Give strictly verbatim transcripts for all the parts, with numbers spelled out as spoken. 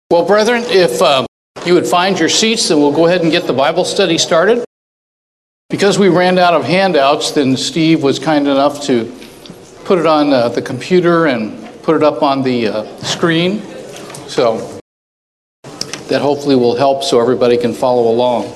Well, brethren, if uh, you would find your seats, then we'll go ahead and get the Bible study started. Because we ran out of handouts, then Steve was kind enough to put it on uh, the computer and put it up on the uh, screen. So that hopefully will help so everybody can follow along.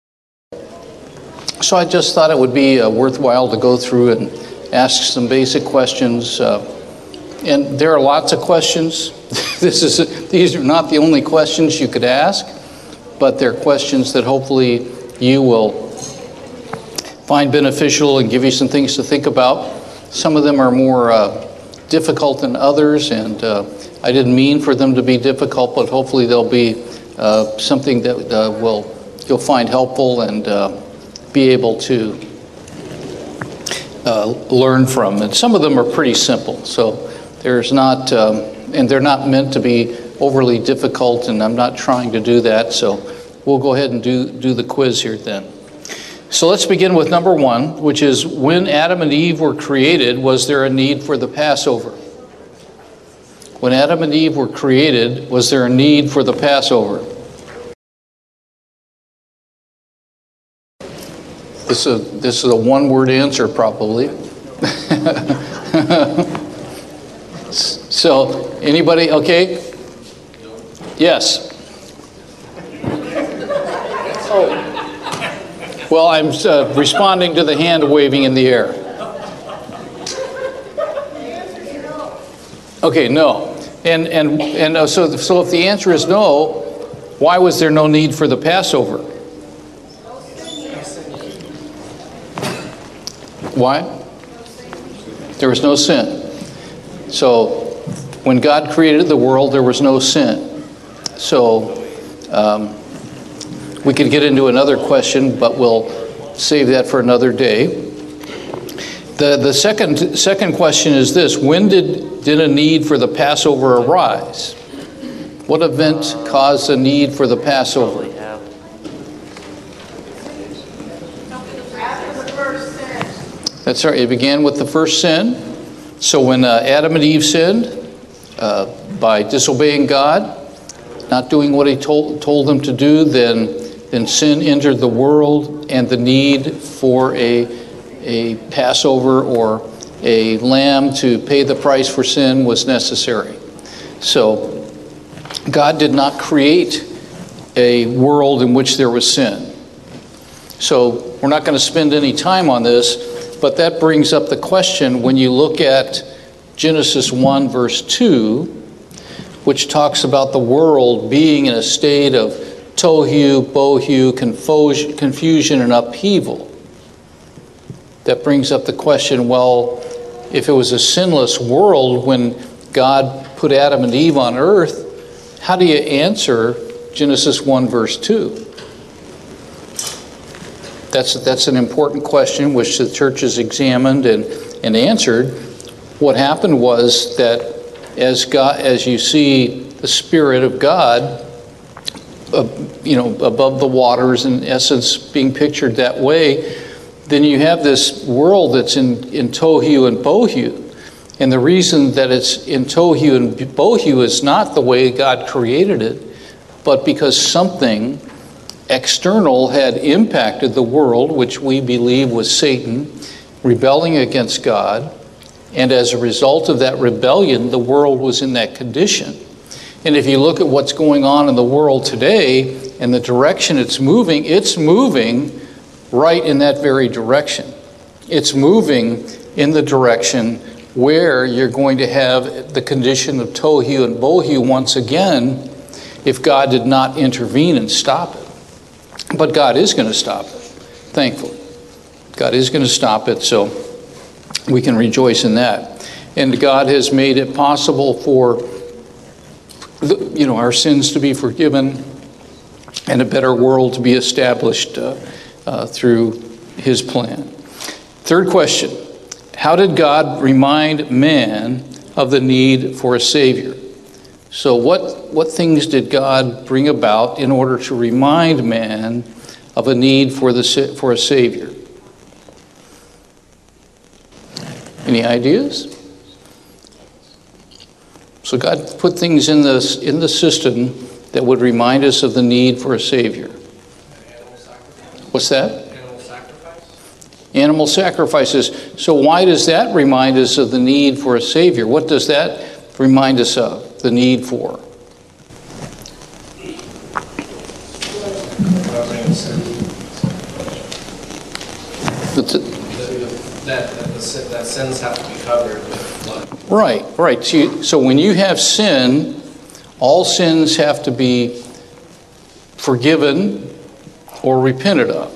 So I just thought it would be uh, worthwhile to go through and ask some basic questions. Uh, and there are lots of questions. This is these are not the only questions you could ask, but they're questions that hopefully you will find beneficial and give you some things to think about. Some of them are more uh, difficult than others, and uh, I didn't mean for them to be difficult, but hopefully they'll be uh, something that uh, will you'll find helpful and uh, be able to uh, learn from. And some of them are pretty simple, so there's not, um, and they're not meant to be overly difficult, and I'm not trying to do that, so we'll go ahead and do, do the quiz here then. So let's begin with number one, which is when Adam and Eve were created, was there a need for the Passover? When Adam and Eve were created, was there a need for the Passover? This is a, this is a one-word answer, probably. So, anybody, okay? Yes. Oh. Well, I'm uh, responding to the hand waving in the air. Okay, no. And and and uh, so so if the answer is no, why was there no need for the Passover? Why? There was no sin. So when God created the world, there was no sin. So um, we could get into another question, but we'll save that for another day. The the second second question is this: when did did a need for the Passover arise? What event caused the need for the Passover? That's right. It began with the first sin. So when uh, Adam and Eve sinned uh, by disobeying God, not doing what He told told them to do, then then sin entered the world, and the need for a a Passover or a lamb to pay the price for sin was necessary. So God did not create a world in which there was sin. So we're not going to spend any time on this. But that brings up the question when you look at Genesis one, verse two, which talks about the world being in a state of tohu, bohu, confusion, and upheaval. That brings up the question, well, if it was a sinless world when God put Adam and Eve on earth, how do you answer Genesis one, verse two? That's that's an important question which the church has examined and, and answered. What happened was that as God, as you see the Spirit of God, uh, you know, above the waters, in essence, being pictured that way, then you have this world that's in, in tohu and bohu. And the reason that it's in tohu and bohu is not the way God created it, but because something external had impacted the world, which we believe was Satan, rebelling against God. And as a result of that rebellion, the world was in that condition. And if you look at what's going on in the world today and the direction it's moving, it's moving right in that very direction. It's moving in the direction where you're going to have the condition of tohu and bohu once again if God did not intervene and stop it. But God is going to stop it, thankfully. God is going to stop it, so we can rejoice in that. And God has made it possible for, you know, our sins to be forgiven and a better world to be established uh, uh, through His plan. Third question: how did God remind man of the need for a Savior? So what, what things did God bring about in order to remind man of a need for, the, for a Savior? Any ideas? So God put things in the, in the system that would remind us of the need for a Savior? Animal sacrifice. What's that? Animal sacrifice. Animal sacrifices. So why does that remind us of the need for a Savior? What does that remind us of, the need for? That, that, the, that sins have to be covered with blood. Right, right. So, so when you have sin, all sins have to be forgiven or repented of.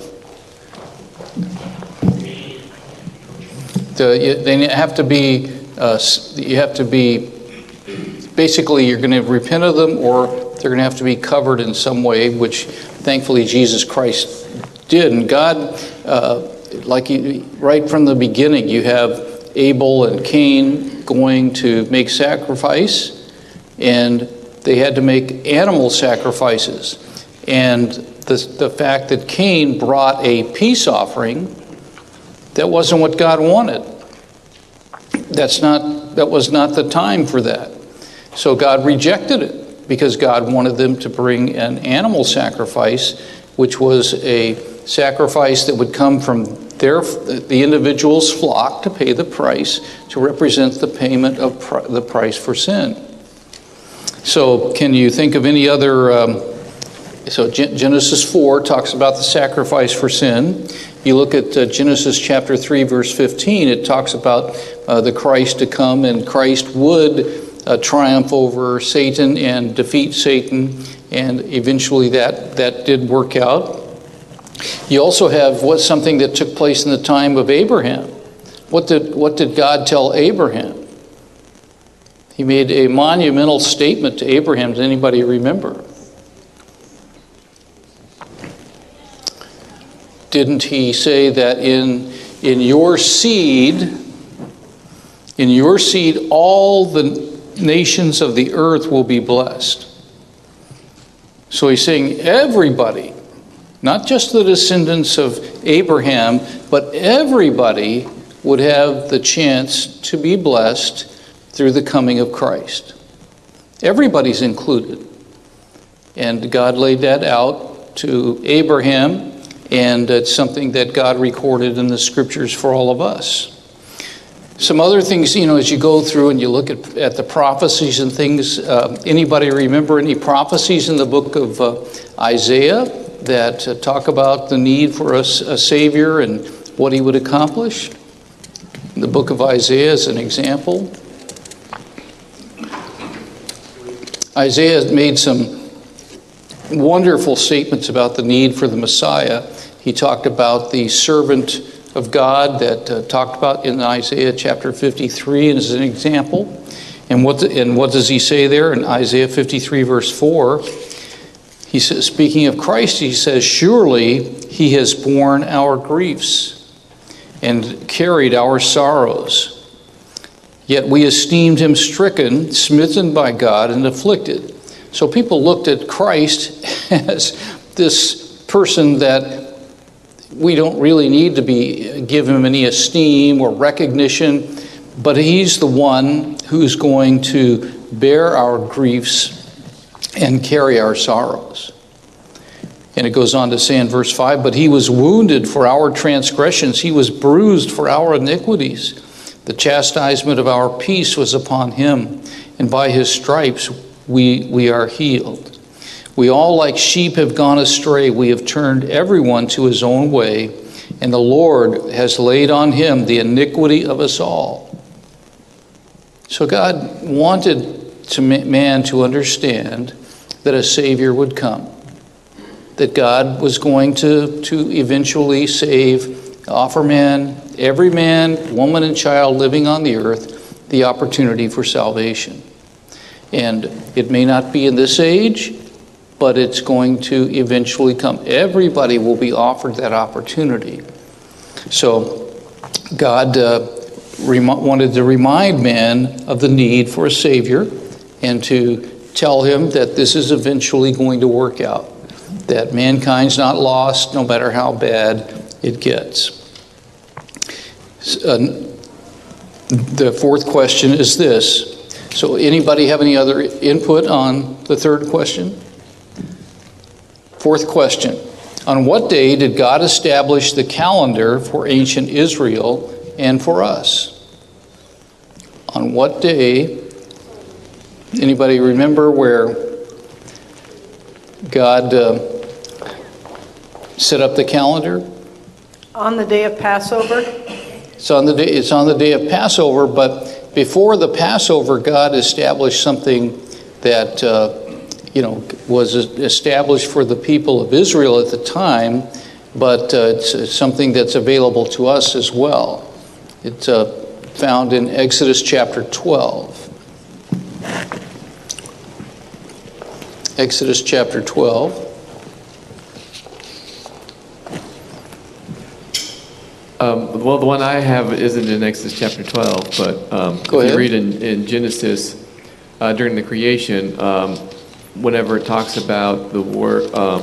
The, they have to be, uh, you have to be, basically you're going to repent of them, or they're going to have to be covered in some way, which thankfully Jesus Christ did. And God, uh, like you, right from the beginning, you have Abel and Cain going to make sacrifice, and they had to make animal sacrifices. And the, the fact that Cain brought a peace offering, that wasn't what God wanted. That's not, that was not the time for that. So God rejected it because God wanted them to bring an animal sacrifice, which was a sacrifice that would come from their, the individual's flock to pay the price, to represent the payment of pr- the price for sin. So can you think of any other, um, so Genesis four talks about the sacrifice for sin. You look at uh, Genesis chapter three, verse fifteen, it talks about uh, the Christ to come, and Christ would uh, triumph over Satan and defeat Satan, and eventually that, that did work out. You also have what something that took place in the time of Abraham. What did, what did God tell Abraham? He made a monumental statement to Abraham. Does anybody remember? Didn't he say that in, in your seed, in your seed, all the nations of the earth will be blessed? So he's saying everybody, not just the descendants of Abraham, but everybody would have the chance to be blessed through the coming of Christ. Everybody's included. And God laid that out to Abraham, and it's something that God recorded in the scriptures for all of us. Some other things, you know, as you go through and you look at, at the prophecies and things, uh, anybody remember any prophecies in the book of uh, Isaiah that uh, talk about the need for a, a Savior and what he would accomplish? The book of Isaiah is an example. Isaiah made some wonderful statements about the need for the Messiah. He talked about the servant of God that uh, talked about in Isaiah chapter fifty-three as an example. And what, the, and what does he say there in Isaiah fifty-three verse four? He says, speaking of Christ, he says, surely he has borne our griefs and carried our sorrows. Yet we esteemed him stricken, smitten by God, and afflicted. So people looked at Christ as this person that we don't really need to be give him any esteem or recognition, but he's the one who's going to bear our griefs and carry our sorrows. And it goes on to say in verse five, but he was wounded for our transgressions, he was bruised for our iniquities. The chastisement of our peace was upon him, and by his stripes we, we are healed. We all like sheep have gone astray. We have turned everyone to his own way, and the Lord has laid on him the iniquity of us all. So God wanted to man to understand that a Savior would come, that God was going to, to eventually save, offer man, every man, woman, and child living on the earth the opportunity for salvation. And it may not be in this age, but it's going to eventually come. Everybody will be offered that opportunity. So God uh, rem- wanted to remind man of the need for a Savior and to tell him that this is eventually going to work out, that mankind's not lost no matter how bad it gets. Uh, the fourth question is this. So anybody have any other input on the third question? Fourth question. On what day did God establish the calendar for ancient Israel and for us? On what day? Anybody remember where God uh, set up the calendar? On the day of Passover? It's on the day, it's on the day of Passover, but before the Passover, God established something that uh, you know was established for the people of Israel at the time, but uh, it's, it's something that's available to us as well. It's uh, found in Exodus chapter twelve. Exodus chapter twelve. Um, well, the one I have isn't in Exodus chapter twelve, but um, Go if ahead. you read in, in Genesis uh, during the creation, um, whenever it talks about the word, um,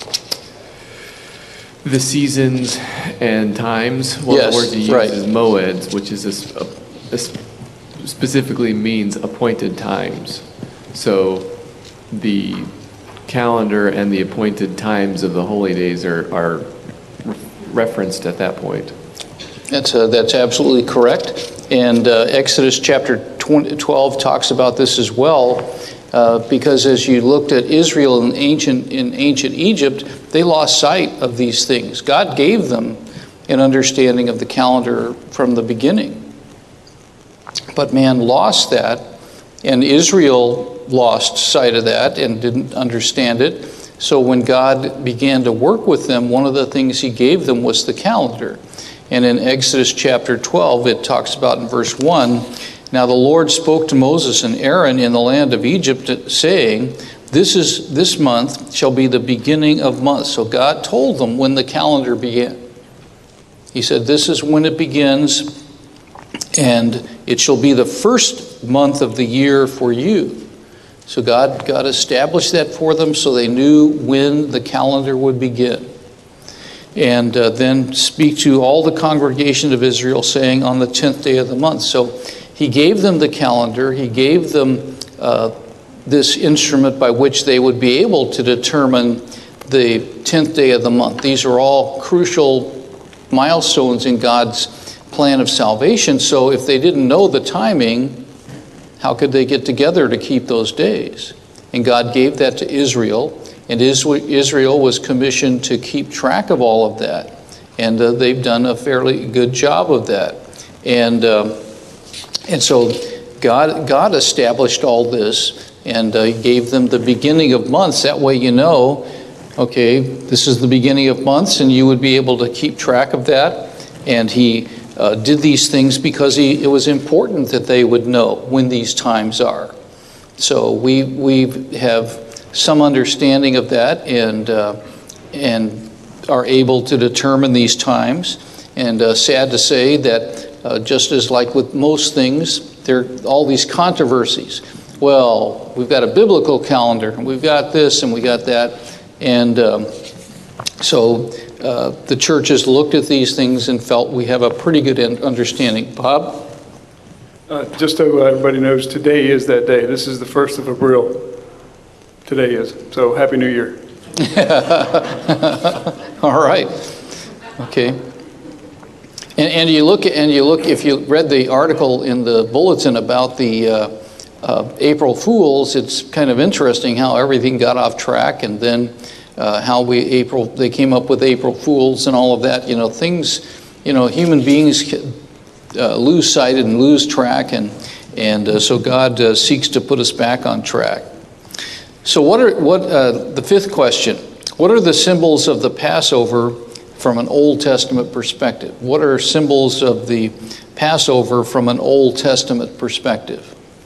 the seasons and times, one Yes, of the words he uses right. is moeds, which is a, s- a- a s- specifically means appointed times. So the calendar and the appointed times of the holy days are, are referenced at that point. That's, uh, that's absolutely correct. And uh, Exodus chapter twelve talks about this as well, uh, because as you looked at Israel in ancient, in ancient Egypt, they lost sight of these things. God gave them an understanding of the calendar from the beginning. But man lost that, and Israel lost sight of that and didn't understand it. So when God began to work with them, one of the things he gave them was the calendar. And in Exodus chapter twelve, it talks about in verse one, "Now the Lord spoke to Moses and Aaron in the land of Egypt, saying, This is this month shall be the beginning of months." So God told them when the calendar began. He said, "This is when it begins, and it shall be the first month of the year for you." So God, God established that for them so they knew when the calendar would begin. And uh, then speak to all the congregation of Israel, saying, on the tenth day of the month. So he gave them the calendar. He gave them uh, this instrument by which they would be able to determine the tenth day of the month. These are all crucial milestones in God's plan of salvation. So if they didn't know the timing, how could they get together to keep those days? And God gave that to Israel, and Israel was commissioned to keep track of all of that. And uh, they've done a fairly good job of that. And um, and so God, God established all this and uh, gave them the beginning of months. That way you know, okay, this is the beginning of months, and you would be able to keep track of that. And he Uh, did these things because he, it was important that they would know when these times are. So we we have some understanding of that, and uh, and are able to determine these times. And uh, sad to say that uh, just as like with most things, there are all these controversies. Well, we've got a biblical calendar, and we've got this, and we got that, and um, so. Uh, the church has looked at these things and felt we have a pretty good understanding. Bob? Uh, just so everybody knows, today is that day. This is the first of April. Today is. So Happy New Year. All right. Okay. And, and you look, and you look. If you read the article in the bulletin about the uh, uh, April Fools, it's kind of interesting how everything got off track, and then. Uh, how we April they came up with April Fools and all of that. You know, things. You know, human beings uh, lose sight and lose track, and and uh, so God uh, seeks to put us back on track. So, what are what uh, the fifth question? What are the symbols of the Passover from an Old Testament perspective? What are symbols of the Passover from an Old Testament perspective?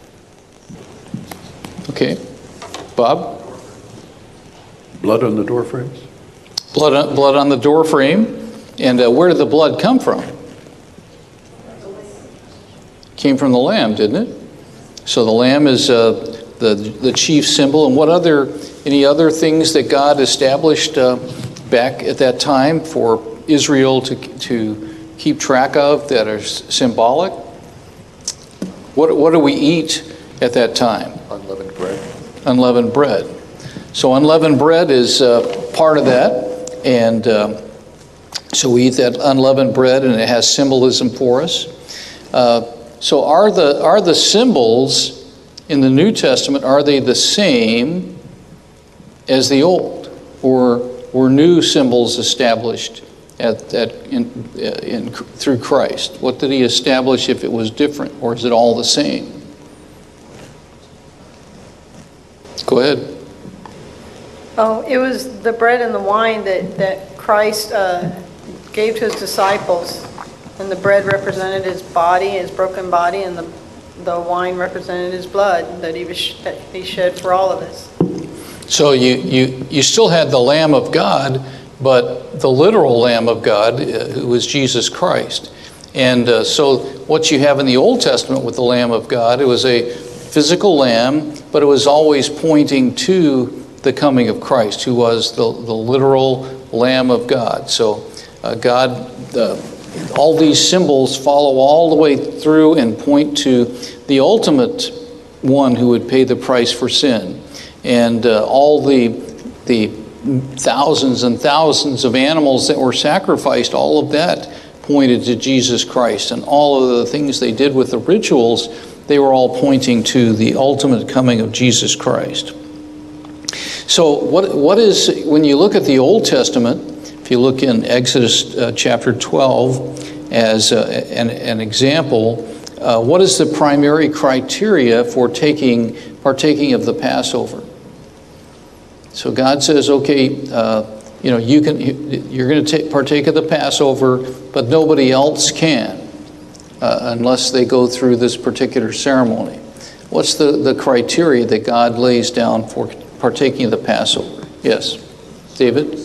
Okay, Bob. Blood on the door frames? Blood on, blood on the door frame. And uh, where did the blood come from? Came from the lamb, didn't it? So the lamb is uh, the the chief symbol. And what other, any other things that God established uh, back at that time for Israel to to keep track of that are symbolic? What what do we eat at that time? Unleavened bread. Unleavened bread. So unleavened bread is uh, part of that. And um, so we eat that unleavened bread, and it has symbolism for us. Uh, so are the are the symbols in the New Testament, are they the same as the Old, or were new symbols established at at in, in through Christ? What did He establish if it was different, or is it all the same? Go ahead. Oh, it was the bread and the wine that, that Christ uh, gave to his disciples. And the bread represented his body, his broken body, and the, the wine represented his blood that he, was, that he shed for all of us. So you, you, you still had the Lamb of God, but the literal Lamb of God, uh, who was Jesus Christ. And uh, so what you have in the Old Testament with the Lamb of God, it was a physical lamb, but it was always pointing to the coming of Christ, who was the, the literal Lamb of God. So uh, God, uh, all these symbols follow all the way through and point to the ultimate one who would pay the price for sin. And uh, all the, the thousands and thousands of animals that were sacrificed, all of that pointed to Jesus Christ. And all of the things they did with the rituals, they were all pointing to the ultimate coming of Jesus Christ. So what what is, when you look at the Old Testament, if you look in Exodus uh, chapter twelve as uh, an, an example, uh, what is the primary criteria for taking partaking of the Passover? So God says, okay, uh, you know, you can, you're going to partake of the Passover, but nobody else can. Uh, unless they go through this particular ceremony. What's the, the criteria that God lays down for partaking of the Passover? Yes, David?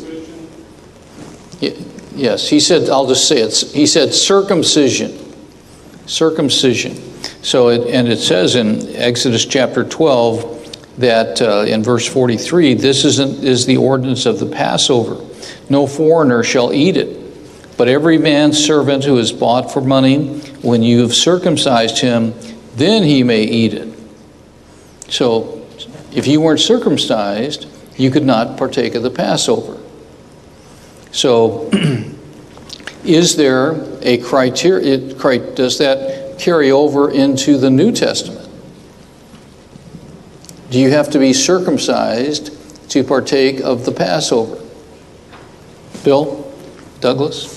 Yeah, yes, he said, I'll just say it. He said circumcision. Circumcision. So, it, and it says in Exodus chapter twelve that uh, in verse forty-three, this isn't, is the ordinance of the Passover. No foreigner shall eat it. But every man's servant who is bought for money, when you have circumcised him, then he may eat it. So, if you weren't circumcised, you could not partake of the Passover. So, is there a criteria, does that carry over into the New Testament? Do you have to be circumcised to partake of the Passover? Bill? Douglas?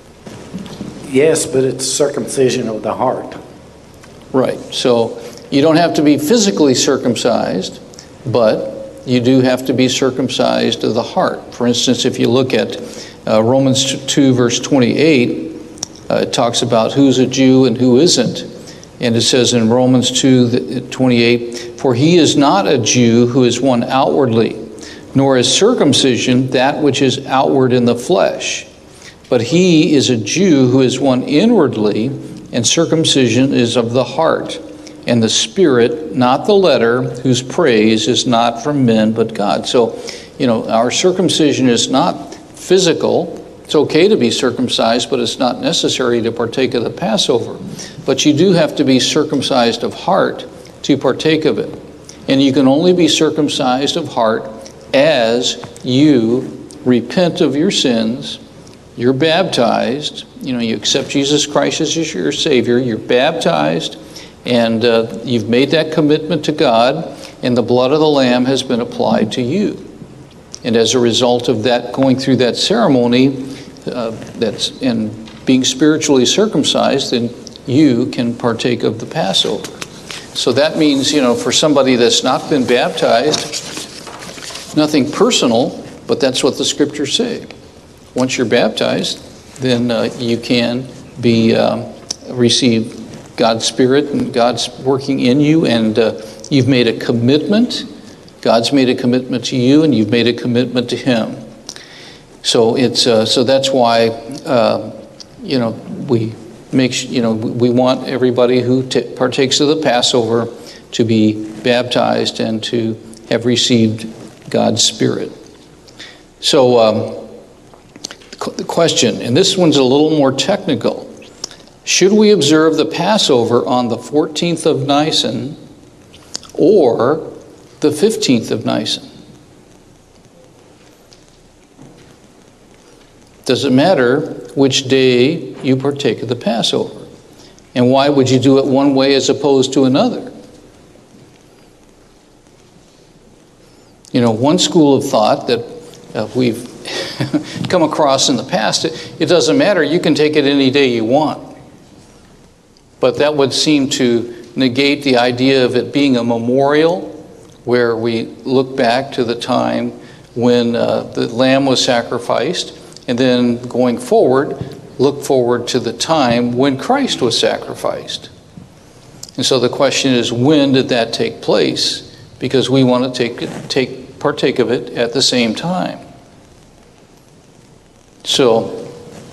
Yes, but it's circumcision of the heart. Right. So you don't have to be physically circumcised, but you do have to be circumcised of the heart. For instance, if you look at uh, Romans two, verse twenty-eight, uh, it talks about who's a Jew and who isn't. And it says in Romans two, twenty-eight, for he is not a Jew who is one outwardly, nor is circumcision that which is outward in the flesh. But he is a Jew who is one inwardly, and circumcision is of the heart, and the spirit, not the letter, whose praise is not from men but God. So, you know, our circumcision is not physical. It's okay to be circumcised, but it's not necessary to partake of the Passover. But you do have to be circumcised of heart to partake of it. And you can only be circumcised of heart as you repent of your sins. You're baptized, you know, you accept Jesus Christ as your Savior, you're baptized, and uh, you've made that commitment to God, and the blood of the Lamb has been applied to you. And as a result of that, going through that ceremony, uh, that's and being spiritually circumcised, then you can partake of the Passover. So that means, you know, for somebody that's not been baptized, nothing personal, but that's what the Scriptures say. Once you're baptized, then uh, you can be um, receive God's Spirit, and God's working in you, and uh, you've made a commitment. God's made a commitment to you, and you've made a commitment to Him. So it's uh, so that's why uh, you know we make you know we want everybody who t- partakes of the Passover to be baptized and to have received God's Spirit. So. Um, The question, and this one's a little more technical. Should we observe the Passover on the fourteenth of Nisan or the fifteenth of Nisan? does it matter which day you partake of the Passover? And why would you do it one way as opposed to another? You know, one school of thought that uh, we've come across in the past, it, it doesn't matter, you can take it any day you want. But that would seem to negate the idea of it being a memorial where we look back to the time when uh, the lamb was sacrificed, and then going forward, look forward to the time when Christ was sacrificed. And so the question is, when did that take place? Because we want to take, take partake of it at the same time. So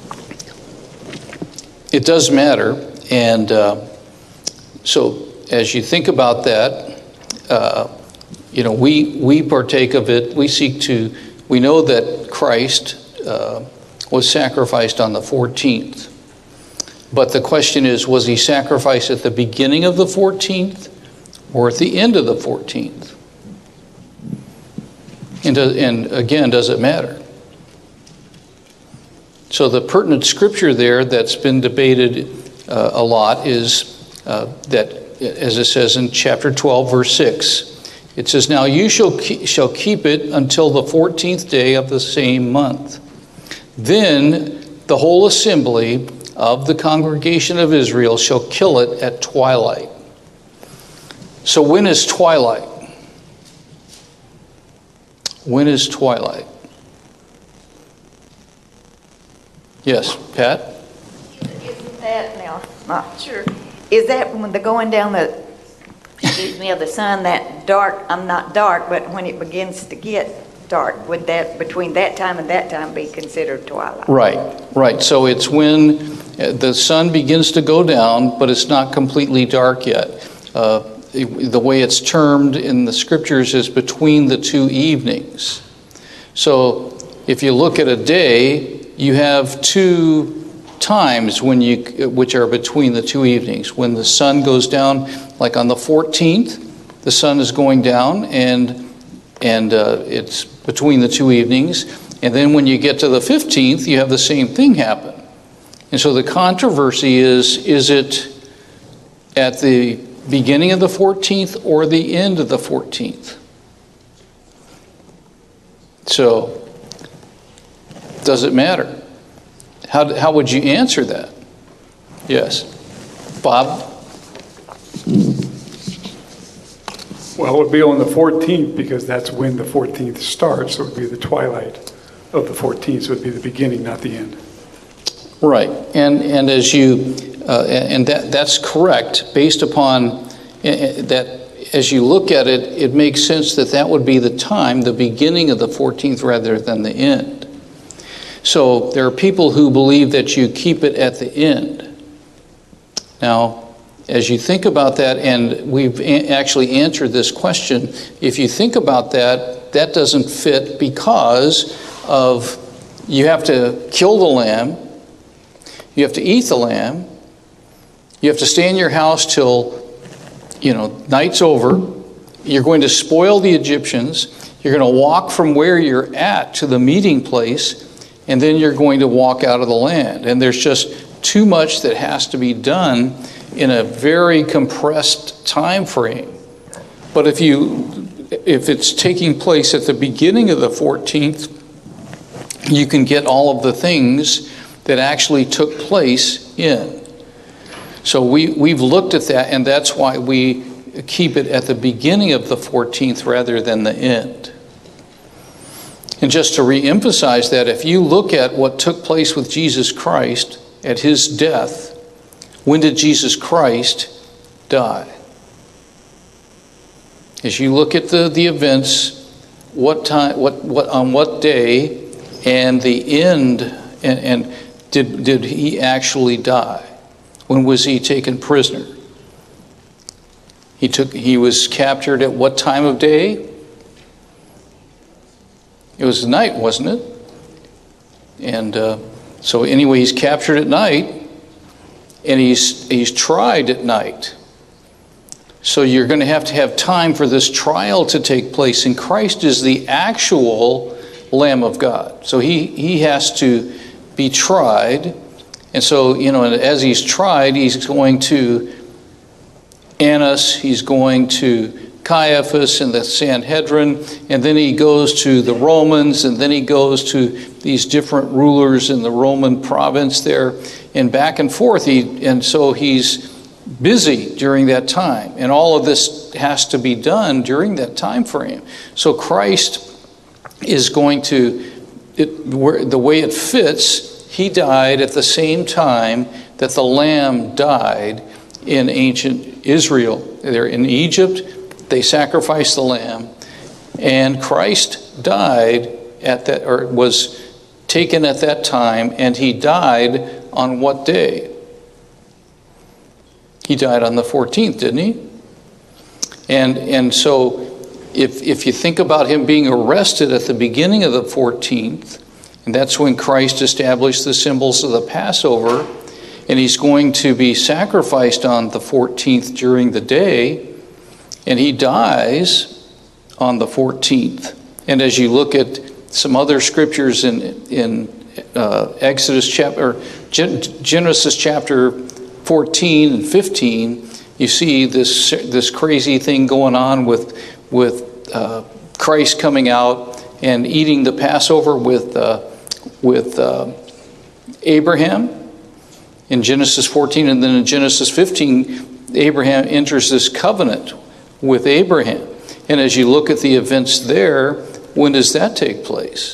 it does matter, and uh, so as you think about that, uh, you know, we we partake of it. We seek to. We know that Christ uh, was sacrificed on the fourteenth, but the question is, was he sacrificed at the beginning of the fourteenth or at the end of the fourteenth? And, do, and again, does it matter? So the pertinent scripture there that's been debated uh, a lot is uh, that, as it says in chapter twelve, verse six, it says, "Now you shall keep, shall keep it until the fourteenth day of the same month. Then the whole assembly of the congregation of Israel shall kill it at twilight." So when is twilight? When is twilight? Yes, Pat? Isn't that, now, not sure, is that when they're going down the, excuse me, of the sun, that dark, I'm not dark, but when it begins to get dark, would that, between that time and that time be considered twilight? Right, right. So it's when the sun begins to go down, but it's not completely dark yet. Uh, the way it's termed in the scriptures is between the two evenings. So if you look at a day, you have two times when you, which are between the two evenings. When the sun goes down, like on the fourteenth, the sun is going down, and and uh, it's between the two evenings. And then when you get to the fifteenth, you have the same thing happen. And so the controversy is, is it at the beginning of the fourteenth or the end of the fourteenth? So, does it matter? How, how would you answer that? Yes. Bob? Well, it would be on the fourteenth because that's when the fourteenth starts. So it would be the twilight of the fourteenth. So it would be the beginning, not the end. Right. And and as you, uh, and that that's correct based upon uh, that. As you look at it, it makes sense that that would be the time, the beginning of the fourteenth rather than the end. So there are people who believe that you keep it at the end. Now, as you think about that, and we've a- actually answered this question, if you think about that, that doesn't fit because of you have to kill the lamb, you have to eat the lamb, you have to stay in your house till, you know, night's over, you're going to spoil the Egyptians, you're going to walk from where you're at to the meeting place, and then you're going to walk out of the land. And there's just too much that has to be done in a very compressed time frame. But if you, if it's taking place at the beginning of the fourteenth, you can get all of the things that actually took place in. So we, we've looked at that, and that's why we keep it at the beginning of the fourteenth rather than the end. And just to re-emphasize that, if you look at what took place with Jesus Christ at his death, when did Jesus Christ die? As you look at the, the events, what time, what, what, on what day, and the end, and, and did, did he actually die? When was he taken prisoner? He took. He was captured at what time of day? It was night, wasn't it? And uh, so anyway, he's captured at night, and he's he's tried at night. So you're going to have to have time for this trial to take place, and Christ is the actual Lamb of God. So he he has to be tried. And so, you know, as he's tried, he's going to Annas, he's going to Caiaphas and the Sanhedrin, and then he goes to the Romans, and then he goes to these different rulers in the Roman province there, and back and forth. He, and so he's busy during that time, and all of this has to be done during that time frame. So Christ is going to, it, where, the way it fits, he died at the same time that the Lamb died in ancient Israel. They're in Egypt. They sacrificed the lamb, and Christ died at that, or was taken at that time, and he died on what day? He died on the fourteenth, didn't he? And and so if if you think about him being arrested at the beginning of the fourteenth, and that's when Christ established the symbols of the Passover, and he's going to be sacrificed on the fourteenth during the day, and he dies on the fourteenth. And as you look at some other scriptures in in uh, Exodus chapter, Genesis chapter fourteen and fifteen, you see this this crazy thing going on with with uh, Christ coming out and eating the Passover with uh, with uh, Abraham in Genesis fourteen, and then in Genesis fifteen, Abraham enters this covenant with Abraham. And as you look at the events there, when does that take place?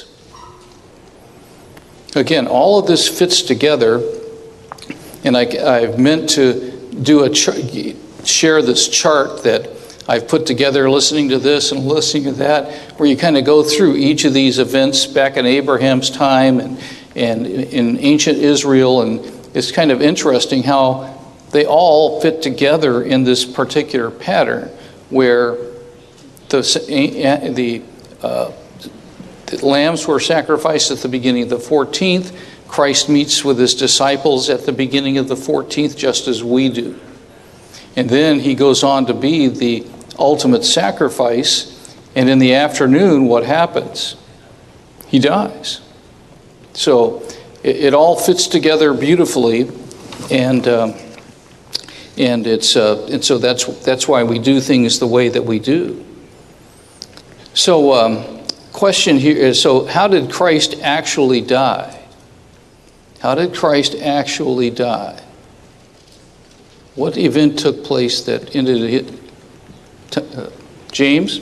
Again, all of this fits together, and I, I've meant to do a ch- share this chart that I've put together listening to this and listening to that, where you kind of go through each of these events back in Abraham's time and, and in ancient Israel, and it's kind of interesting how they all fit together in this particular pattern, where the, the, uh, the lambs were sacrificed at the beginning of the fourteenth. Christ meets with his disciples at the beginning of the fourteenth, just as we do. And then he goes on to be the ultimate sacrifice. And in the afternoon, what happens? He dies. So it, it all fits together beautifully. And... Um, And it's uh, and so that's that's why we do things the way that we do. So, um, question here is: so how did Christ actually die? How did Christ actually die? What event took place that ended it? Uh, James?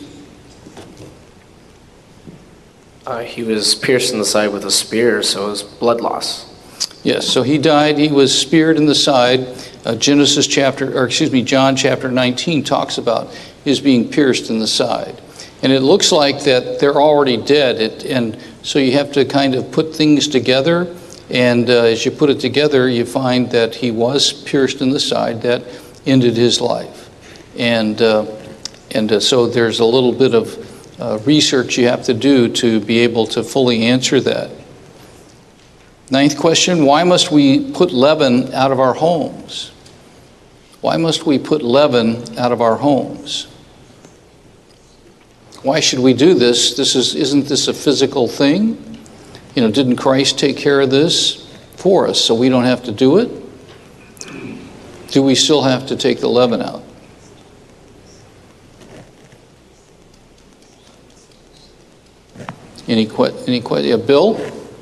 Uh, he was pierced in the side with a spear, so it was blood loss. Yes. So he died. He was speared in the side. Uh, Genesis chapter, or excuse me, John chapter nineteen talks about his being pierced in the side. And it looks like that they're already dead. It, and so you have to kind of put things together. And uh, as you put it together, you find that he was pierced in the side. That ended his life. And, uh, and uh, so there's a little bit of uh, research you have to do to be able to fully answer that. Ninth question, why must we put leaven out of our homes? Why must we put leaven out of our homes? Why should we do this? This is, isn't this a physical thing? You know, didn't Christ take care of this for us so we don't have to do it? Do we still have to take the leaven out? Any que- any question? Yeah, Bill?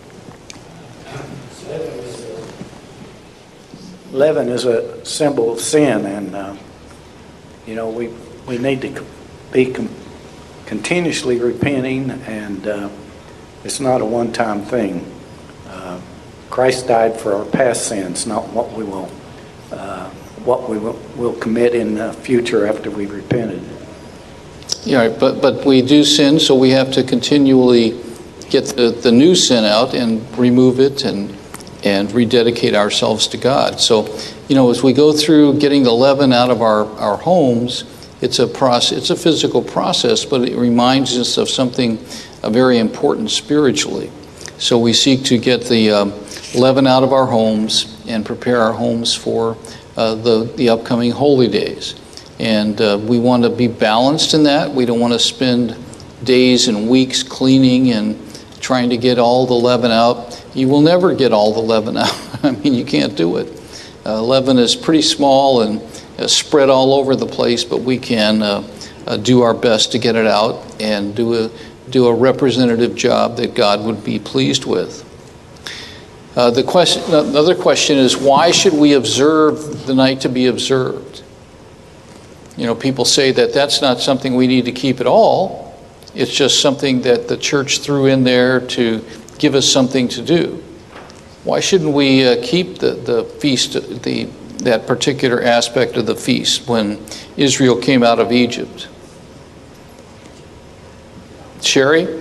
Leaven is a symbol of sin, and uh, you know we we need to be com- continuously repenting, and uh, it's not a one-time thing. Uh, Christ died for our past sins, not what we will uh, what we will, will commit in the future after we've repented. Yeah, but but we do sin, so we have to continually get the, the new sin out and remove it and. and rededicate ourselves to God. So, you know, as we go through getting the leaven out of our, our homes, it's a process, it's a physical process, but it reminds us of something uh, very important spiritually. So we seek to get the um, leaven out of our homes and prepare our homes for uh, the, the upcoming holy days. And uh, we want to be balanced in that. We don't want to spend days and weeks cleaning and trying to get all the leaven out. You will never get all the leaven out. I mean, you can't do it. Uh, leaven is pretty small and uh, spread all over the place, but we can uh, uh, do our best to get it out and do a, do a representative job that God would be pleased with. Uh, the question, another question is, why should we observe the night to be observed? You know, people say that that's not something we need to keep at all. It's just something that the church threw in there to give us something to do. Why shouldn't we uh, keep the, the feast, the, that particular aspect of the feast when Israel came out of Egypt? Sherry?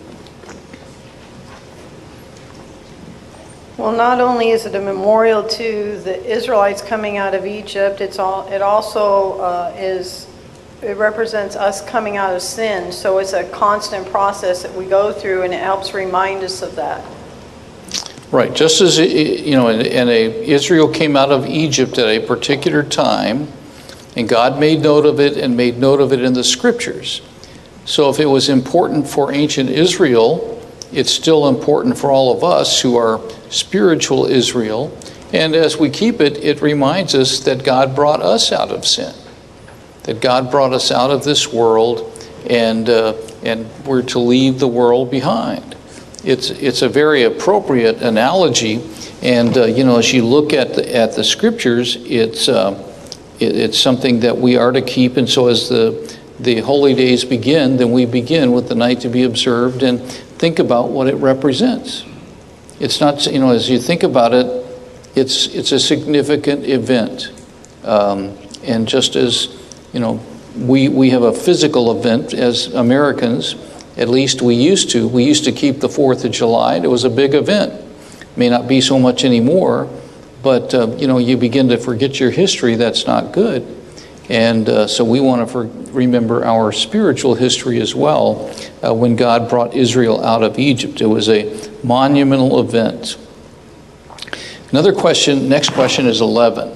Well, not only is it a memorial to the Israelites coming out of Egypt, it's all, it also uh, is, it represents us coming out of sin. So it's a constant process that we go through, and it helps remind us of that. Right. Just as, you know, and, and a, Israel came out of Egypt at a particular time, and God made note of it and made note of it in the scriptures. So if it was important for ancient Israel, it's still important for all of us who are spiritual Israel. And as we keep it, it reminds us that God brought us out of sin, that God brought us out of this world, and uh, and we're to leave the world behind. It's it's a very appropriate analogy, and uh, you know, as you look at the, at the scriptures, it's uh, it, it's something that we are to keep. And so as the the holy days begin, then we begin with the night to be observed and think about what it represents. It's not, you know, as you think about it, it's it's a significant event. Um, and just as, you know, we we have a physical event as Americans, at least we used to. We used to keep the fourth of July. It was a big event. May not be so much anymore, but, uh, you know, you begin to forget your history. That's not good. And uh, so we want to for, remember our spiritual history as well. Uh, when God brought Israel out of Egypt, it was a monumental event. Another question, next question is eleven.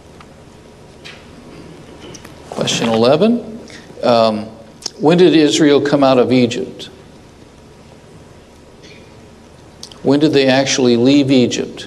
Question eleven. Um, when did Israel come out of Egypt? When did they actually leave Egypt?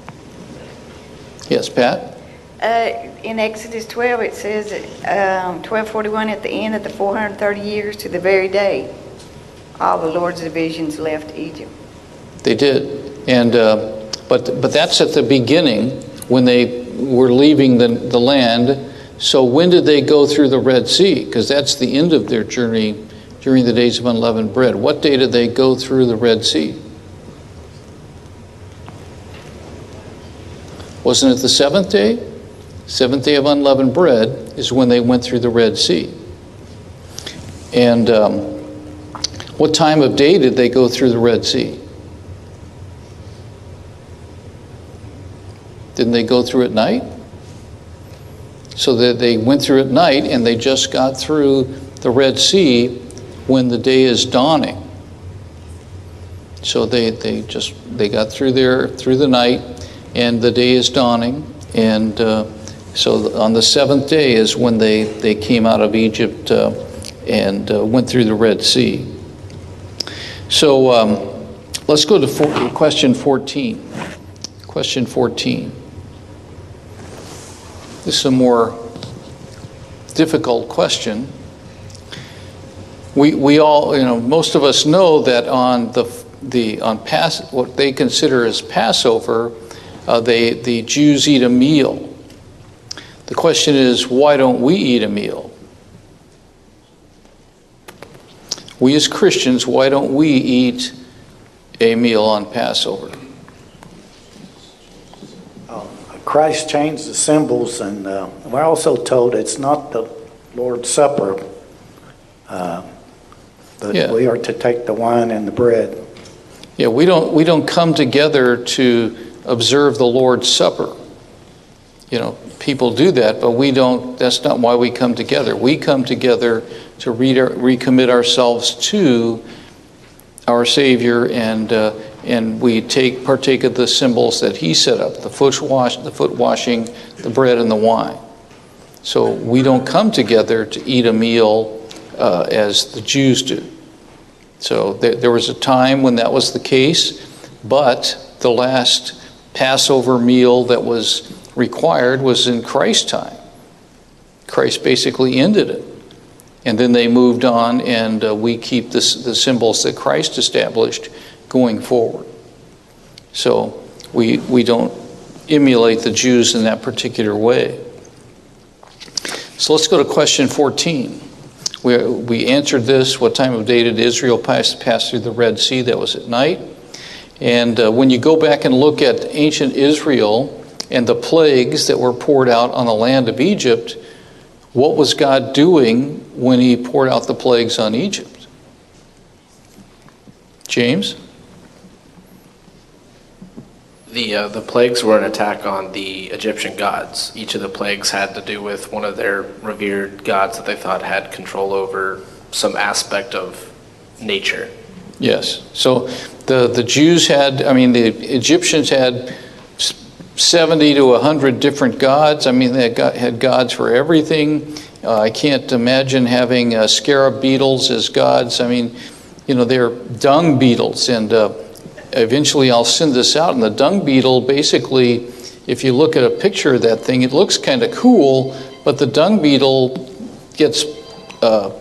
Yes, Pat? Uh, in Exodus twelve, it says, um, twelve forty-one, at the end of the four hundred thirty years to the very day, all the Lord's divisions left Egypt. They did. And uh, but but that's at the beginning when they were leaving the, the land. So when did they go through the Red Sea? Because that's the end of their journey during the days of unleavened bread. What day did they go through the Red Sea? Wasn't it the seventh day? Seventh day of unleavened bread is when they went through the Red Sea. And um, what time of day did they go through the Red Sea? Didn't they go through at night? So that they went through at night, and they just got through the Red Sea when the day is dawning. So they, they just they got through there through the night, and the day is dawning. And uh, so on the seventh day is when they, they came out of Egypt uh, and uh, went through the Red Sea. So um, let's go to four, question fourteen. Question fourteen. This is a more difficult question. We we all, you know, most of us know that on the the on Pass what they consider as Passover, uh, they the Jews eat a meal. The question is, why don't we eat a meal? We as Christians, why don't we eat a meal on Passover? Christ changed the symbols, and uh, we're also told it's not the Lord's Supper, uh, but Yeah. we are to take the wine and the bread. Yeah, we don't we don't come together to observe the Lord's Supper. You know, people do that, but we don't. That's not why we come together. We come together to read our, recommit ourselves to our Savior, and uh, and we take partake of the symbols that He set up: the foot wash, the foot washing, the bread, and the wine. So we don't come together to eat a meal uh, as the Jews do. So there, there was a time when that was the case, but the last Passover meal that was required was in Christ's time. Christ basically ended it. And then they moved on, and uh, we keep this, the symbols that Christ established going forward. So we, we don't emulate the Jews in that particular way. So let's go to question fourteen. We, we answered this. What time of day did Israel pass, pass through the Red Sea? That was at night. And uh, when you go back and look at ancient Israel and the plagues that were poured out on the land of Egypt, what was God doing when he poured out the plagues on Egypt? James? The, uh, the plagues were an attack on the Egyptian gods. Each of the plagues had to do with one of their revered gods that they thought had control over some aspect of nature. Yes. So the, the Jews had, I mean, the Egyptians had seventy to one hundred different gods. I mean, they had, got, had gods for everything. Uh, I can't imagine having uh, scarab beetles as gods. I mean, you know, they're dung beetles. And uh, eventually I'll send this out. And the dung beetle, basically, if you look at a picture of that thing, it looks kind of cool, but the dung beetle gets uh,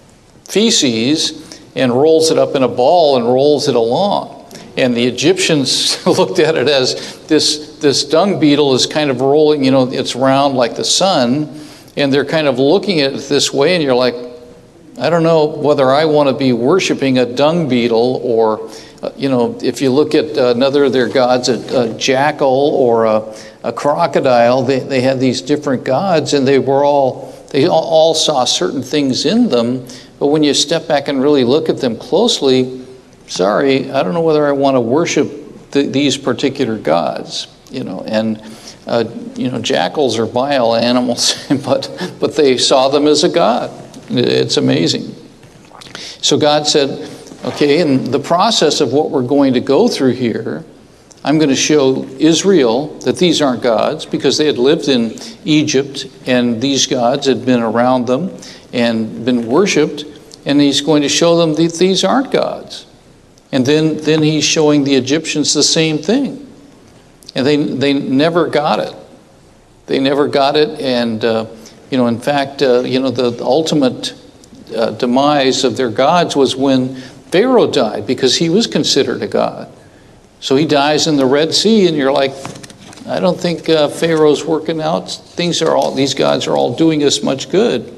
feces and rolls it up in a ball and rolls it along. And the Egyptians looked at it as this, this dung beetle is kind of rolling, you know, it's round like the sun, and they're kind of looking at it this way, and you're like, I don't know whether I want to be worshiping a dung beetle, or, uh, you know, if you look at another of their gods, a, a jackal or a, a crocodile, they, they had these different gods, and they were all, they all, all saw certain things in them, but when you step back and really look at them closely, sorry, I don't know whether I want to worship the, these particular gods, you know, and, uh, you know, jackals are vile animals, but, but they saw them as a god. It's amazing. So God said, okay, in the process of what we're going to go through here, I'm going to show Israel that these aren't gods, because they had lived in Egypt and these gods had been around them and been worshipped, and he's going to show them that these aren't gods. And then, then he's showing the Egyptians the same thing. And they, they never got it. They never got it, and uh, you know, in fact, uh, you know, the, the ultimate uh, demise of their gods was when Pharaoh died, because he was considered a god. So he dies in the Red Sea, and you're like, I don't think uh, Pharaoh's working out. Things are all, these gods are all doing us much good.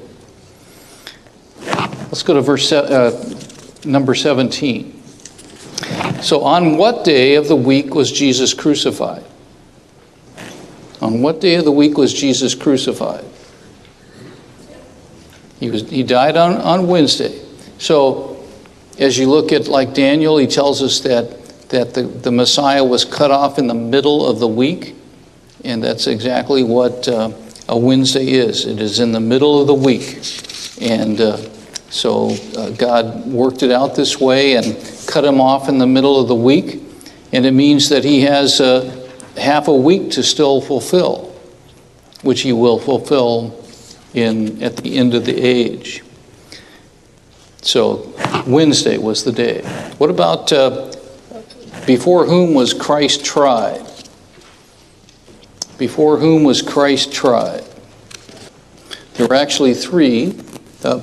Let's go to verse uh, number seventeen. So on what day of the week was Jesus crucified? On what day of the week was Jesus crucified? He was. He died on, on Wednesday. So as you look at, like Daniel, he tells us that, that the, the Messiah was cut off in the middle of the week. And that's exactly what uh, a Wednesday is. It is in the middle of the week. And uh, so uh, God worked it out this way and cut him off in the middle of the week. And it means that he has uh, half a week to still fulfill, which he will fulfill in at the end of the age. So Wednesday was the day. What about uh, before whom was Christ tried? Before whom was Christ tried? There were actually three. Uh,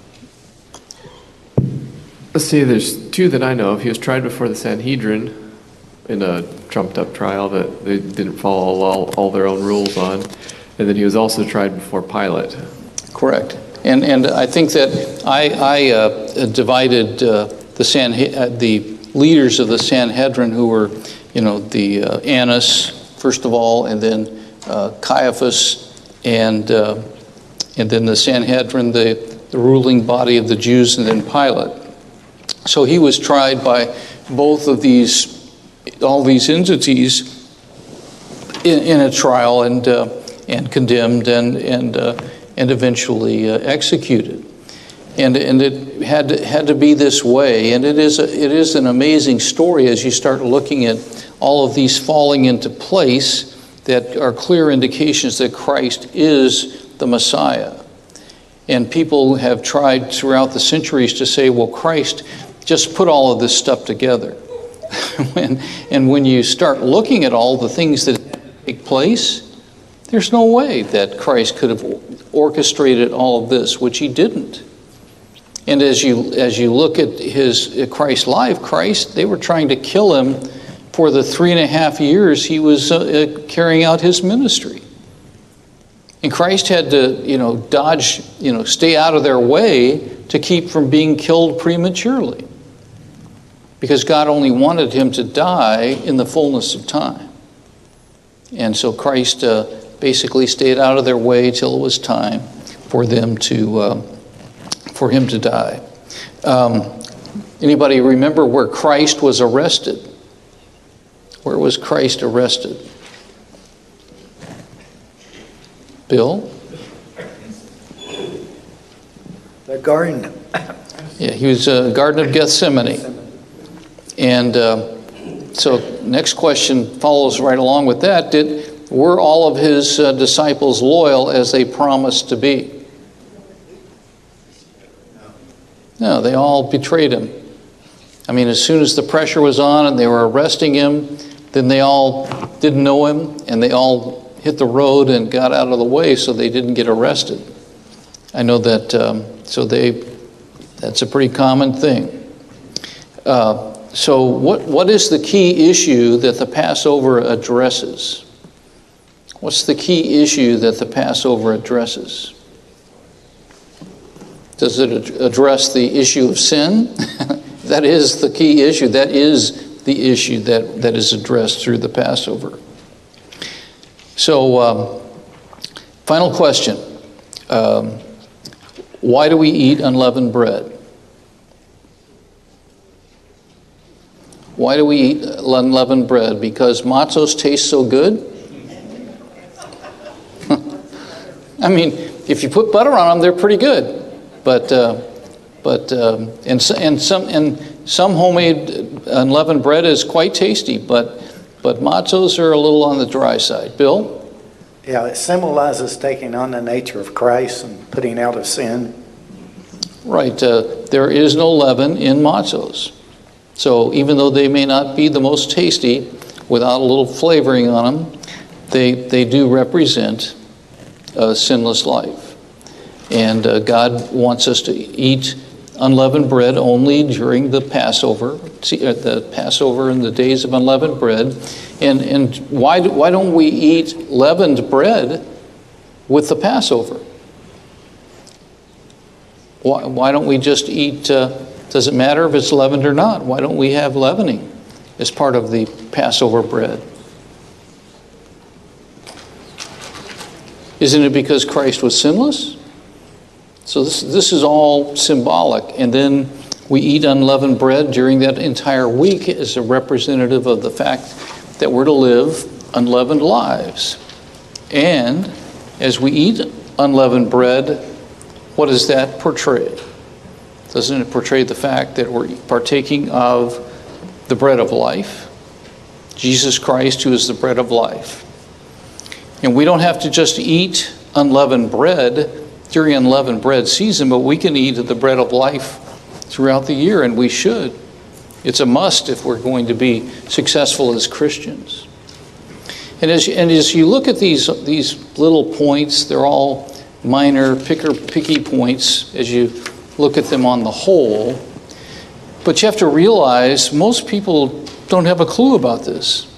Let's see, there's two that I know of. He was tried before the Sanhedrin in a trumped-up trial that they didn't follow all, all their own rules on. And then he was also tried before Pilate. Correct. And and I think that I, I uh, divided uh, the San, uh, the leaders of the Sanhedrin, who were, you know, the uh, Annas, first of all, and then uh, Caiaphas, and uh, and then the Sanhedrin, the, the ruling body of the Jews, and then Pilate. So he was tried by both of these, all these entities in, in a trial, and uh, and condemned, and and uh, and eventually uh, executed. And and it had to, had to be this way. And it is a, it is an amazing story as you start looking at all of these falling into place that are clear indications that Christ is the Messiah. And people have tried throughout the centuries to say, well, Christ just put all of this stuff together. when, and when you start looking at all the things that take place, there's no way that Christ could have orchestrated all of this, which he didn't. And as you as you look at his at Christ's life, Christ, they were trying to kill him for the three and a half years he was uh, carrying out his ministry. And Christ had to, you know, dodge, you know, stay out of their way to keep from being killed prematurely. Because God only wanted him to die in the fullness of time. And so Christ uh, basically stayed out of their way till it was time for them to, uh, for him to die. Um, anybody remember where Christ was arrested? Where was Christ arrested? Bill? The garden. Yeah, he was in uh, Garden of Gethsemane. And uh, so next question follows right along with that. Did, were all of his uh, disciples loyal as they promised to be? No, they all betrayed him. I mean, as soon as the pressure was on and they were arresting him, then they all didn't know him and they all hit the road and got out of the way so they didn't get arrested. I know that, um, so they, that's a pretty common thing. Uh, So what, what is the key issue that the Passover addresses? What's the key issue that the Passover addresses? Does it address the issue of sin? That is the key issue. That is the issue that, that is addressed through the Passover. So, um, final question. Um, why do we eat unleavened bread? Why do we eat unleavened bread? Because matzos taste so good? I mean, if you put butter on them, they're pretty good. But, uh, but um, and, and, some, and some homemade unleavened bread is quite tasty, but, but matzos are a little on the dry side. Bill? Yeah, it symbolizes taking on the nature of Christ and putting out of sin. Right. Uh, there is no leaven in matzos. So even though they may not be the most tasty, without a little flavoring on them, they, they do represent a sinless life. And uh, God wants us to eat unleavened bread only during the Passover, see, uh, the Passover and the days of unleavened bread. And, and why, do, why don't we eat leavened bread with the Passover? Why, why don't we just eat... Uh, Does it matter if it's leavened or not? Why don't we have leavening as part of the Passover bread? Isn't it because Christ was sinless? So this, this is all symbolic. And then we eat unleavened bread during that entire week as a representative of the fact that we're to live unleavened lives. And as we eat unleavened bread, what does that portray? Doesn't it portray the fact that we're partaking of the bread of life? Jesus Christ, who is the bread of life. And we don't have to just eat unleavened bread during unleavened bread season, but we can eat the bread of life throughout the year, and we should. It's a must if we're going to be successful as Christians. And as, and as you look at these, these little points, they're all minor, picker, picky points as you look at them on the whole. But you have to realize most people don't have a clue about this.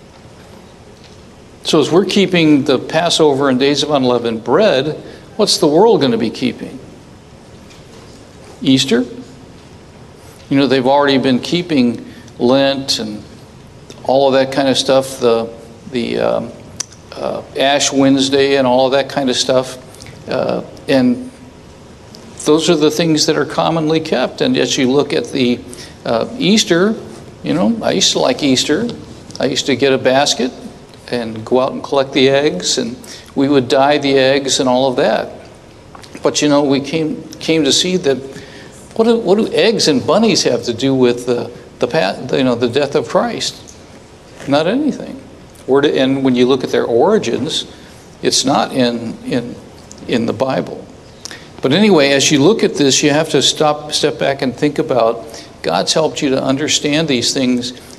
So as we're keeping the Passover and Days of Unleavened Bread, what's the world going to be keeping? Easter? You know, they've already been keeping Lent and all of that kind of stuff, the, the um, uh, Ash Wednesday and all of that kind of stuff. Uh, and those are the things that are commonly kept. And as you look at the uh, Easter, you know, I used to like Easter. I used to get a basket and go out and collect the eggs, and we would dye the eggs and all of that. But you know, we came came to see that what do, what do eggs and bunnies have to do with the the you know the death of Christ? Not anything. Where to, and when you look at their origins, it's not in in in the Bible. But anyway, as you look at this, you have to stop, step back and think about God's helped you to understand these things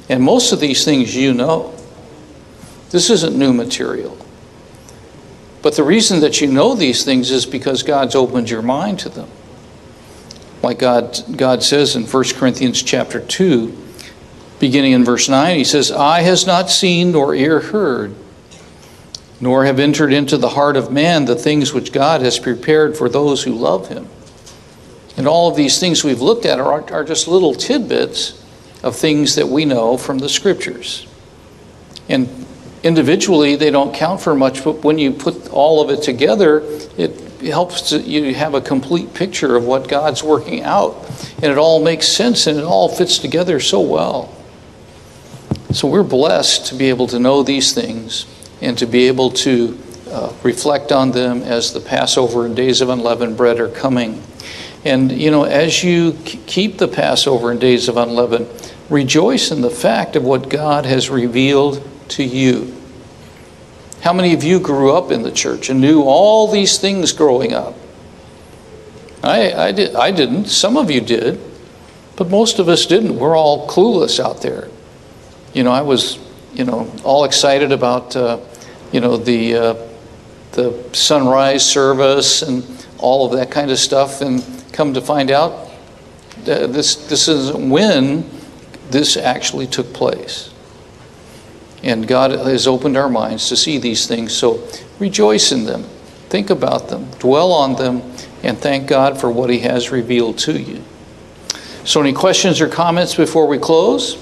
And most of these things you know. This isn't new material. But the reason that you know these things is because God's opened your mind to them. Like God, God says in First Corinthians chapter two, beginning in verse nine, he says, "Eye has not seen nor ear heard, nor have entered into the heart of man the things which God has prepared for those who love him." And all of these things we've looked at are, are just little tidbits of things that we know from the Scriptures. And individually, they don't count for much, but when you put all of it together, it helps to, you have a complete picture of what God's working out. And it all makes sense, and it all fits together so well. So we're blessed to be able to know these things and to be able to uh, reflect on them as the Passover and Days of Unleavened Bread are coming. And, you know, as you keep the Passover and Days of Unleavened, rejoice in the fact of what God has revealed to you. How many of you grew up in the church and knew all these things growing up? I, I, did, I didn't. Some of you did. But most of us didn't. We're all clueless out there. You know, I was, you know, all excited about, uh, you know, the, uh, the sunrise service and all of that kind of stuff. And come to find out, uh, this, this isn't when this actually took place. And God has opened our minds to see these things, so rejoice in them. Think about them, dwell on them, and thank God for what he has revealed to you. So any questions or comments before we close?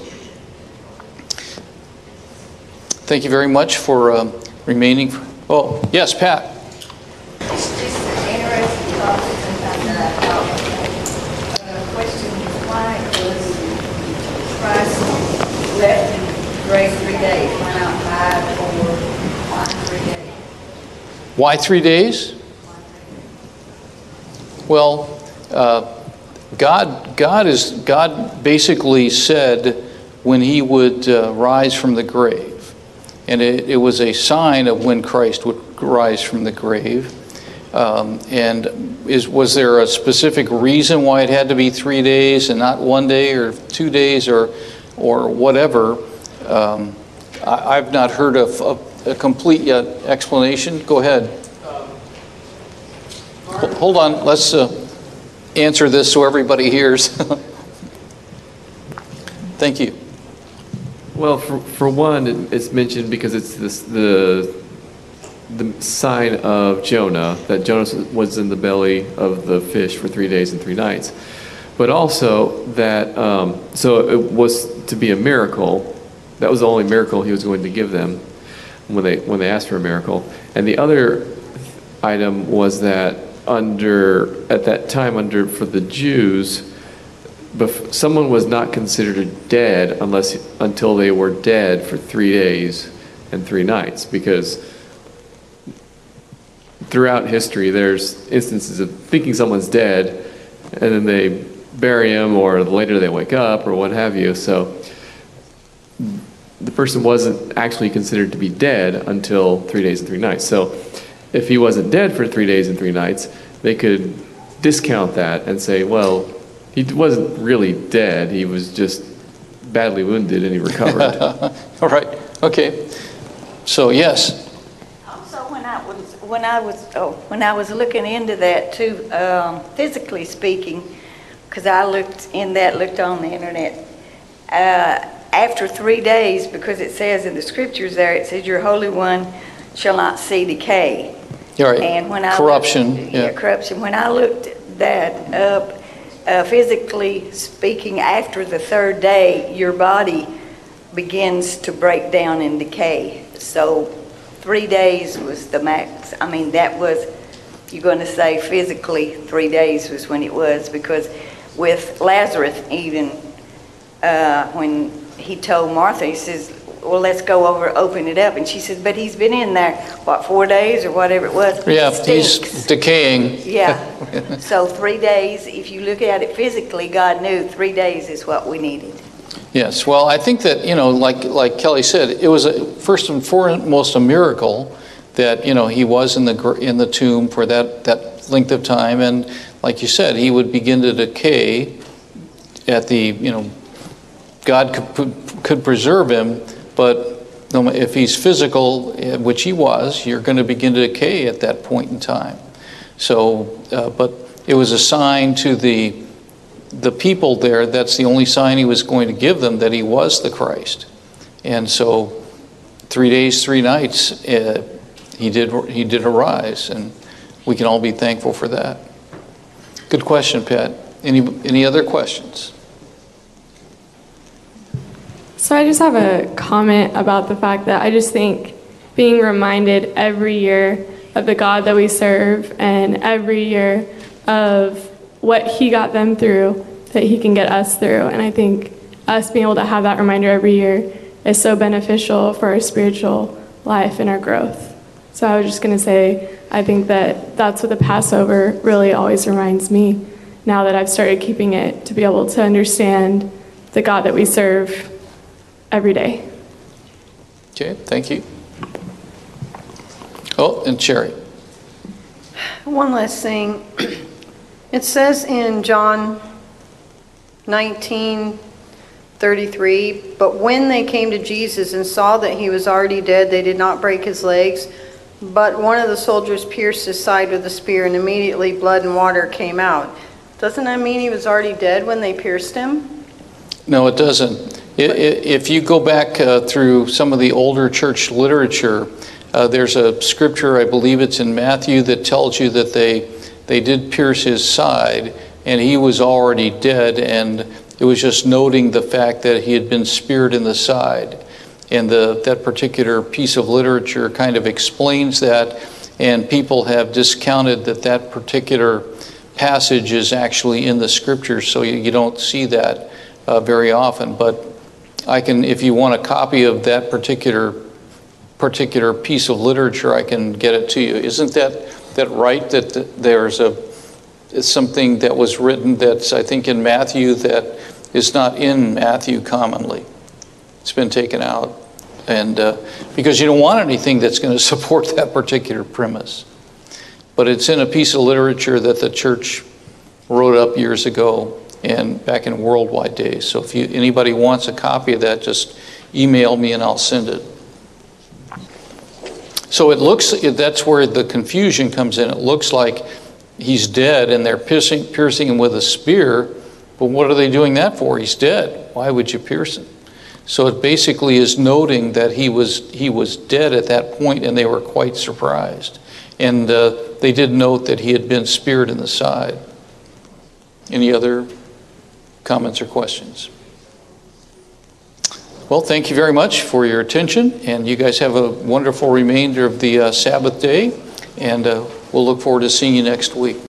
Thank you very much for uh, remaining. Oh, yes, Pat. It's just an interesting topic, sometimes that I thought. Uh, question is, why was Christ left in the grave three days? Why not five or why three days? Why three days? Well, uh, God, God is God basically said when he would uh, rise from the grave, and it, it was a sign of when Christ would rise from the grave. Um, and is was there a specific reason why it had to be three days and not one day or two days or or whatever? Um, I, I've not heard of a, a complete yet explanation. Go ahead. H- hold on. Let's uh, answer this so everybody hears. Thank you. Well, for, for one, it, it's mentioned because it's this, the the sign of Jonah, that Jonah was in the belly of the fish for three days and three nights. But also that, um, so it was to be a miracle. That was the only miracle he was going to give them when they when they asked for a miracle. And the other item was that under at that time, under for the Jews, bef- someone was not considered dead unless until they were dead for three days and three nights, because throughout history, there's instances of thinking someone's dead, and then they bury him, or later they wake up, or what have you. So the person wasn't actually considered to be dead until three days and three nights. So if he wasn't dead for three days and three nights, they could discount that and say, well, he wasn't really dead. He was just badly wounded, and he recovered. All right. Okay. So yes. Also, when I was when I was oh when I was looking into that too, um, physically speaking, because I looked in that looked on the internet. Uh, after three days, because it says in the scriptures there, it says your Holy One shall not see decay. You're right. And when I corruption. Looked, yeah. yeah, corruption. When I looked that up, uh, physically speaking, after the third day, your body begins to break down and decay. So three days was the max. I mean, that was, you're going to say physically three days was when it was, because with Lazarus even, uh, when he told Martha, he says, well, let's go over, open it up. And she says, but he's been in there, what, four days or whatever it was? Yeah, Stinks. he's decaying. Yeah. So three days, if you look at it physically, God knew three days is what we needed. Yes, well, I think that, you know, like like Kelly said, it was a, first and foremost a miracle that, you know, he was in the gr- in the tomb for that, that length of time, and like you said, he would begin to decay at the, you know, God could, could preserve him, but no ma- if he's physical, eh, which he was, you're going to begin to decay at that point in time. So, uh, but it was a sign to the the people there. That's the only sign he was going to give them, that he was the Christ. And so, three days, three nights, uh, he did he did arise, and we can all be thankful for that. Good question, Pat. Any any other questions? So I just have a comment about the fact that I just think being reminded every year of the God that we serve, and every year of what he got them through, that he can get us through. And I think us being able to have that reminder every year is so beneficial for our spiritual life and our growth. So I was just going to say, I think that that's what the Passover really always reminds me, now that I've started keeping it, to be able to understand the God that we serve every day. Okay, thank you. Oh, and Sherry. One last thing. It says in John nineteen thirty-three, but when they came to Jesus and saw that he was already dead, they did not break his legs. But one of the soldiers pierced his side with a spear, and immediately blood and water came out. Doesn't that mean he was already dead when they pierced him? No, it doesn't. I- i- If you go back uh, through some of the older church literature, uh, there's a scripture, I believe it's in Matthew, that tells you that they they did pierce his side, and he was already dead, and it was just noting the fact that he had been speared in the side. And the, that particular piece of literature kind of explains that, and people have discounted that that particular passage is actually in the scriptures, so you, you don't see that uh, very often. But I can, if you want a copy of that particular particular piece of literature, I can get it to you. Isn't that that right, that th- there's a it's something that was written that's, I think, in Matthew that is not in Matthew commonly? It's been taken out. And uh, because you don't want anything that's going to support that particular premise. But it's in a piece of literature that the church wrote up years ago, and back in worldwide days. So if you, anybody wants a copy of that, just email me and I'll send it. So it looks, that's where the confusion comes in. It looks like he's dead and they're piercing, piercing him with a spear, but what are they doing that for? He's dead. Why would you pierce him? So it basically is noting that he was he was dead at that point, and they were quite surprised. And uh, they did note that he had been speared in the side. Any other comments or questions? Well, thank you very much for your attention, and you guys have a wonderful remainder of the uh, Sabbath day, and uh, we'll look forward to seeing you next week.